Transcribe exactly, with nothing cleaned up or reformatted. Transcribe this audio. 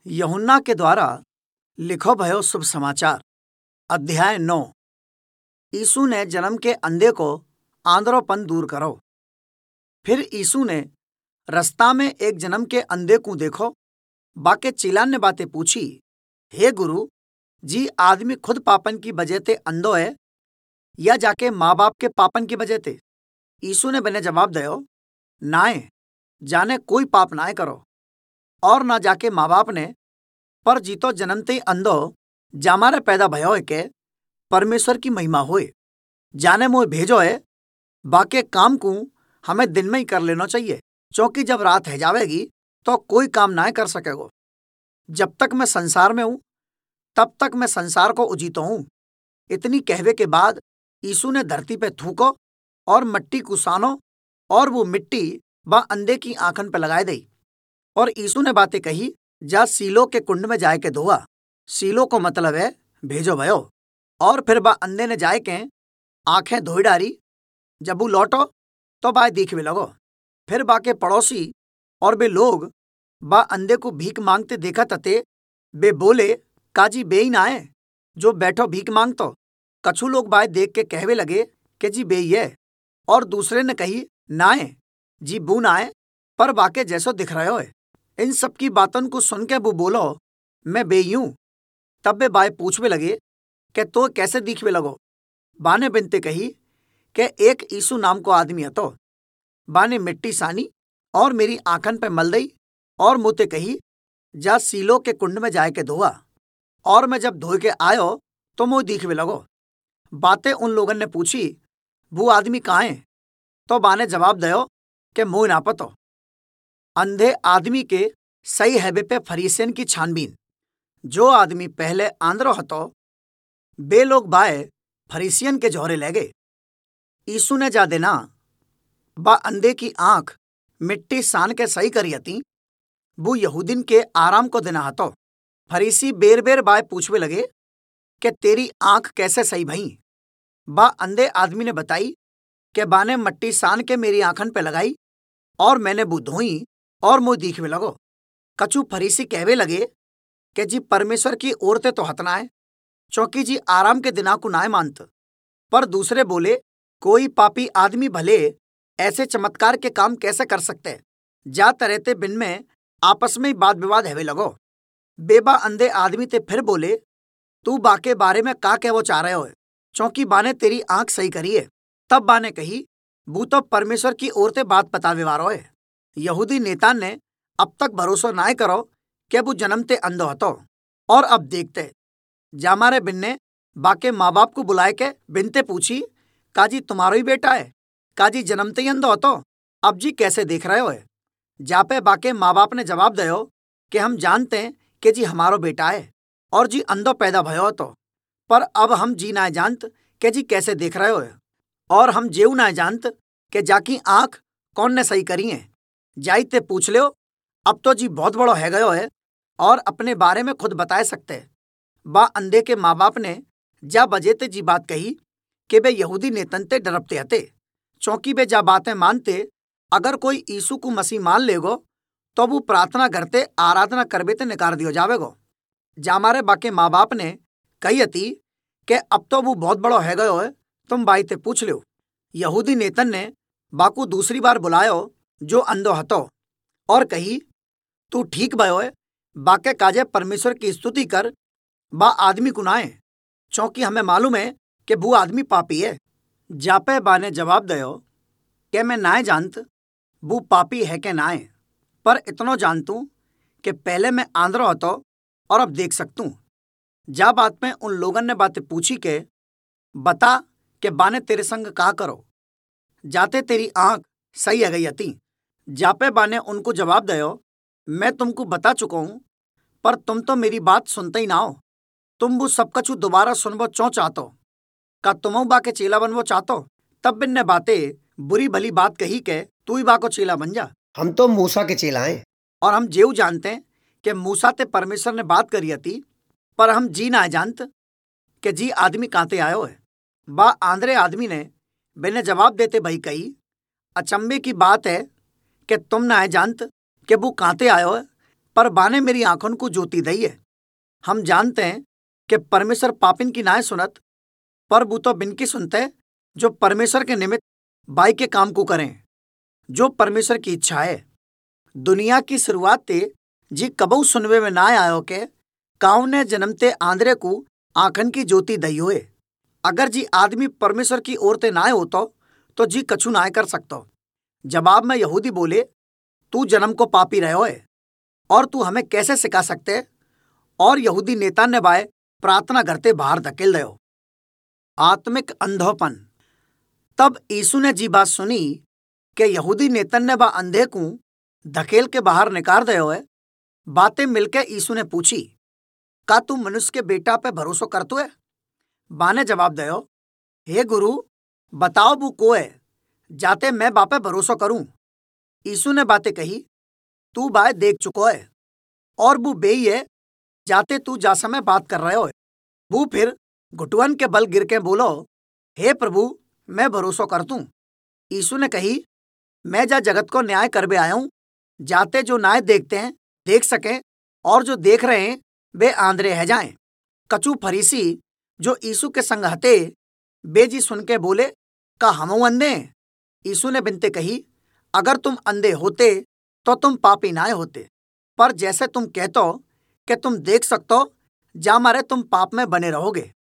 यूहन्ना के द्वारा लिखो भयो शुभ समाचार। अध्याय नौ। यीशु ने जन्म के अंधे को आंधरोपन दूर करो। फिर यीशु ने रस्ता में एक जन्म के अंधे को देखो। बाके चेलान ने बातें पूछी, हे गुरु जी, आदमी खुद पापन की वजह ते अंधो है या जाके माँ बाप के पापन की वजह ते? यीशु ने बने जवाब दयो, नाए जाने कोई पाप नाए करो और ना जाके माँ बाप ने, पर जीतो जन्मते ही अंधो जामारे पैदा भयो है के परमेश्वर की महिमा होए। जाने मोह भेजो है, बाके काम को हमें दिन में ही कर लेना चाहिए, क्योंकि जब रात है जावेगी तो कोई काम ना कर सकेगो। जब तक मैं संसार में हूं तब तक मैं संसार को उजीतो हूं। इतनी कहवे के बाद यीशु ने धरती पे थूको और मिट्टी को सानो, और वो मिट्टी बा अंधे की आंखन पे लगाए दी। और यीशु ने बातें कही, जा सीलो के कुंड में जाए के धोआ। सीलो को मतलब है भेजो भयो। और फिर बा अंधे ने जाए के आंखें धोई डारी। जब वो लौटो तो बा दिखवे लगो। फिर बा के पड़ोसी और बे लोग बा अंधे को भीख मांगते देखा तते बे बोले, काजी बे ही ना है जो बैठो भीख मांगतो। कछु लोग बाय देख के कहवे लगे कि जी बे ही है, और दूसरे ने कही नाए जी बू ना है, पर बाके जैसो दिख रहे हो है। इन सब की बातों को सुन के वो बोलो, मैं बे ही हूं। तब बे बाय पूछवे लगे कि तो कैसे दिखवे लगो। बाने बिनते कही कि एक यीशु नाम को आदमी हतो। बाने मिट्टी सानी और मेरी आंखन पे मल दई और मुते कही, जा सीलो के कुंड में जाए के धोआ। और मैं जब धोए के आयो तो मुँह दिखवे लगो। बातें उन लोगों ने पूछी, वो आदमी कहाँ है? तो बाने जवाब दयो कि मुँह ना पतो। अंधे आदमी के सही हैबे पे फरीसियन की छानबीन। जो आदमी पहले आंधरो हतो, बे लोग बाय फरीसियन के जोहरे ले गए। यीशु ने जा देना बा अंधे की आंख मिट्टी सान के सही करी हती। वो यहूदिन के आराम को देना हतो। फरीसी बेर बेर बाय पूछवे लगे कि तेरी आंख कैसे सही भई? बा अंधे आदमी ने बताई कि बाने मट्टी सान के मेरी आंखन पे लगाई और मैंने वो धोई और मुँह दिखवे लगो। कछु फरीसी कहवे लगे कि जी परमेश्वर की ओरते तो हतना है, चौकी जी आराम के दिना को नाय मानत। पर दूसरे बोले, कोई पापी आदमी भले ऐसे चमत्कार के काम कैसे कर सकते? जाते रहते बिन में आपस में वाद विवाद हैवे लगो। बेबा अंधे आदमी ते फिर बोले, तू बाके बारे में का कहवो चाह रहे हो? चौकी बाने तेरी आंख सही करी है। तब बाने कही, वो तो परमेश्वर की ओर ते बात बतावे वारो है। यहूदी नेता ने अब तक भरोसा ना करो कि वो जन्मते अंधो हतो, और अब देखते जामारे बिन्ने बाके माँ बाप को बुलाए के बिनते पूछी, काजी तुम्हारो ही बेटा है? काजी जन्मते ही अंधो हतो, अब जी कैसे देख रहे हो? जापे बाके माँ बाप ने जवाब दयो कि हम जानते हैं कि जी हमारो बेटा है और जी अंधो पैदा भयो तो, पर अब हम जी ना जानत कि जी कैसे देख रहे हो, और हम जेऊ ना जानत कि जाकी आंख कौन ने सही करी है। जाइते पूछ लो, अब तो जी बहुत बड़ो है गयो है और अपने बारे में खुद बताए सकते। बा अंधे के माँ बाप ने जा बजेते जी बात कही कि वे यहूदी नेतन ते डरपते हते, चौंकि वे जा बातें मानते। अगर कोई यीशु को मसीह मान लेगो तो वो प्रार्थना करते आराधना करबे ते निकार दियो जावेगो। जामारे बाके माँ बाप ने कही हती कि अब तो वो बहुत बड़ो है गयो है, तुम बाई ते पूछ लो। यहूदी नेतन ने बाकू दूसरी बार बुलायो जो अंधो हतो और कही, तू ठीक भयो है, बाके काजे परमेश्वर की स्तुति कर। बा आदमी कुनाए, चौंकि हमें मालूम है कि वो आदमी पापी है। जापे बा ने जवाब दयो कि मैं नाय जानत वो पापी है कि नाय, पर इतनो जानतू कि पहले मैं आंधरो हतो और अब देख सकतू। जा बात में उन लोगों ने बातें पूछी के बता कि बाने तेरे संग का करो, जाते तेरी आंख सही है गई हती। जापे बाने उनको जवाब दयो, मैं तुमको बता चुका हूं, पर तुम तो मेरी बात सुनते ही ना हो। तुम वो सब कछु दोबारा सुनबो चौ चाहतो? का तुम बाके चेला बनवो चाहतो? तब बिन ने बातें बुरी भली बात कही के तू ही बाको चेला बन जा। हम तो मूसा के चेला हैं, और हम जेऊ जानते हैं कि मूसा ते परमेश्वर ने बात करी हती, पर हम जी ना जानत कि जी आदमी कांते आयो है। बा आंधरे आदमी ने बिने जवाब देते भई कही, अचंबे की बात है कि तुम ना जानत कि वो कांते आयो है, पर बा ने मेरी आंखों को ज्योति दई है। हम जानते हैं कि परमेश्वर पापिन की नाय सुनत, पर वो तो बिनकी सुनते जो परमेश्वर के निमित्त बाई के काम को करें, जो परमेश्वर की इच्छा है। दुनिया की शुरुआत ते जी कबऊ सुनवे में ना आयो के काव ने जन्मते आंद्रे को आंखन की ज्योति दई होए। अगर जी आदमी परमेश्वर की ओर ते नाय होतो तो जी कछु नाय कर सकतो। जवाब में यहूदी बोले, तू जन्म को पापी रहो है और तू हमें कैसे सिखा सकते। और यहूदी नेता ने बाय प्रार्थना करते बाहर धकेल दयो। आत्मिक अंधोपन। तब यीशु ने जी बात सुनी कि यहूदी नेतन ने बा अंधे को धकेल के बाहर निकाल दयो है। बातें मिलके यीशु ने पूछी, का तू मनुष्य के बेटा पे भरोसा करतो है? बा ने जवाब दयो, हे गुरु, बताओ वो को है जाते मैं बापे भरोसा करूं। यीशु ने बातें कही, तू बाय देख चुको है और वो बेई है जाते तू जा समय बात कर रहे हो। वो फिर घुटवन के बल गिर के बोलो, हे प्रभु, मैं भरोसा करतूं। यीशु ने कही, मैं जा जगत को न्याय करबे आया हूं, जाते जो न्याय देखते हैं देख सके और जो देख रहे हैं वे आंधरे है जाएं। कछु फरीसी जो यीशु के संग हते बेजी सुन के बोले, का हमऊ अंधे हैं? यीशु ने बिनते कही, अगर तुम अंधे होते तो तुम पापी नाय होते, पर जैसे तुम कहतो कि तुम देख सकतो, जा मारे तुम पाप में बने रहोगे।